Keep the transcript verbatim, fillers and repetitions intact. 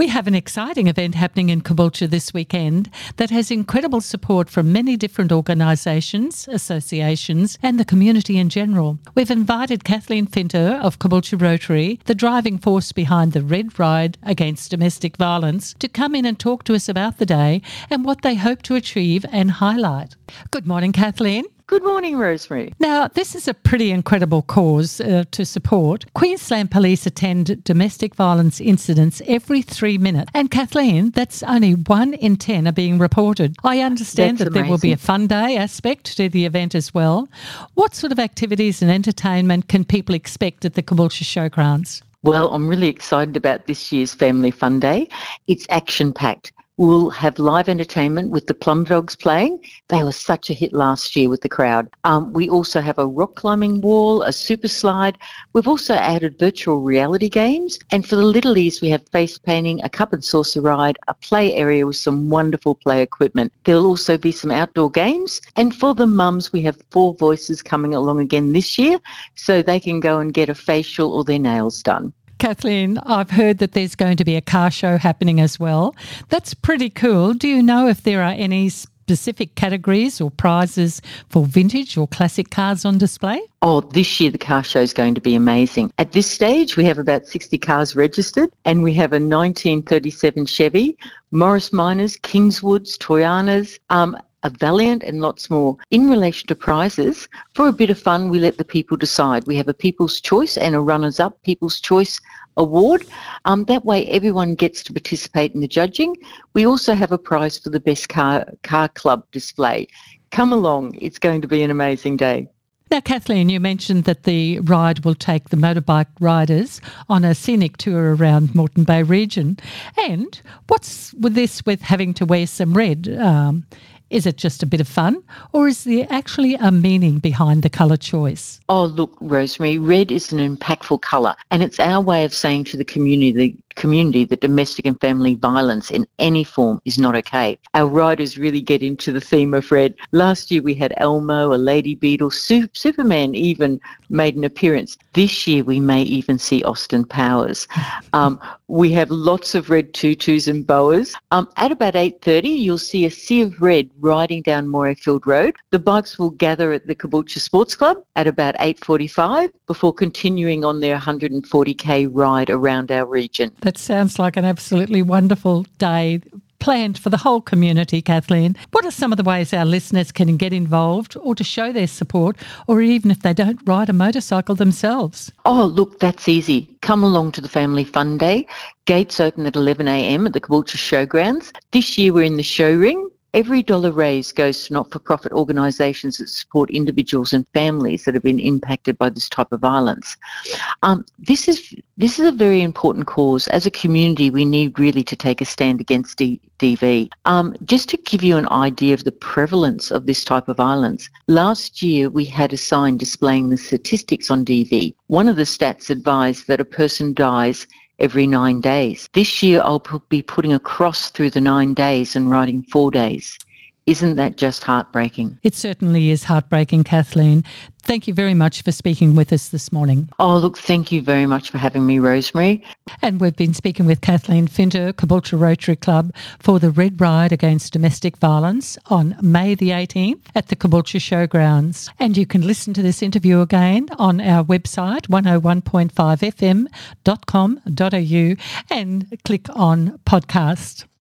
We have an exciting event happening in Caboolture this weekend that has incredible support from many different organisations, associations and the community in general. We've invited Kathleen Finter of Caboolture Rotary, the driving force behind the Red Ride Against Domestic Violence, to come in and talk to us about the day and what they hope to achieve and highlight. Good morning, Kathleen. Good morning, Rosemary. Now, this is a pretty incredible cause uh, to support. Queensland Police attend domestic violence incidents every three minutes. And Kathleen, that's only one in ten are being reported. I understand That's that there will be a amazing. fun day aspect to the event as well. What sort of activities and entertainment can people expect at the Caboolture Showgrounds? Well, I'm really excited about this year's Family Fun Day. It's action-packed. We'll have live entertainment with the Plum Dogs playing. They were such a hit last year with the crowd. Um, we also have a rock climbing wall, a super slide. We've also added virtual reality games. And for the littlies, we have face painting, a cup and saucer ride, a play area with some wonderful play equipment. There'll also be some outdoor games. And for the mums, we have four voices coming along again this year, so they can go and get a facial or their nails done. Kathleen, I've heard that there's going to be a car show happening as well. That's pretty cool. Do you know if there are any specific categories or prizes for vintage or classic cars on display? Oh, this year the car show is going to be amazing. At this stage, we have about sixty cars registered, and we have a nineteen thirty-seven Chevy, Morris Minors, Kingswoods, Toyanas, um, a Valiant and lots more. In relation to prizes, for a bit of fun, we let the people decide. We have a People's Choice and a Runners-Up People's Choice Award. Um, that way everyone gets to participate in the judging. We also have a prize for the best car, car club display. Come along, it's going to be an amazing day. Now, Kathleen, you mentioned that the ride will take the motorbike riders on a scenic tour around Moreton Bay region. And what's with this with having to wear some red? Um, is it just a bit of fun, or is there actually a meaning behind the colour choice? Oh, look, Rosemary, red is an impactful colour, and it's our way of saying to the community, the community that domestic and family violence in any form is not okay. Our riders really get into the theme of red. Last year we had Elmo, a Lady Beetle, Su- Superman even made an appearance. This year we may even see Austin Powers. Um, we have lots of red tutus and boas. Um, at about eight thirty you'll see a sea of red riding down Morayfield Road. The bikes will gather at the Caboolture Sports Club at about eight forty-five before continuing on their one hundred forty k ride around our region. That sounds like an absolutely wonderful day planned for the whole community, Kathleen. What are some of the ways our listeners can get involved or to show their support, or even if they don't ride a motorcycle themselves? Oh, look, that's easy. Come along to the Family Fun Day. Gates open at eleven a m at the Caboolture Showgrounds. This year we're in the show ring. Every dollar raised goes to not-for-profit organisations that support individuals and families that have been impacted by this type of violence. Um, this is this is a very important cause. As a community, we need really to take a stand against D- DV. Um, just to give you an idea of the prevalence of this type of violence, last year we had a sign displaying the statistics on D V. One of the stats advised that a person dies every nine days. This year I'll pu- be putting a cross through the nine days and writing four days. Isn't that just heartbreaking? It certainly is heartbreaking, Kathleen. Thank you very much for speaking with us this morning. Oh, look, thank you very much for having me, Rosemary. And we've been speaking with Kathleen Finter, Caboolture Rotary Club, for the Red Ride Against Domestic Violence on May the eighteenth at the Caboolture Showgrounds. And you can listen to this interview again on our website, one oh one point five f m dot com dot a u, and click on podcast.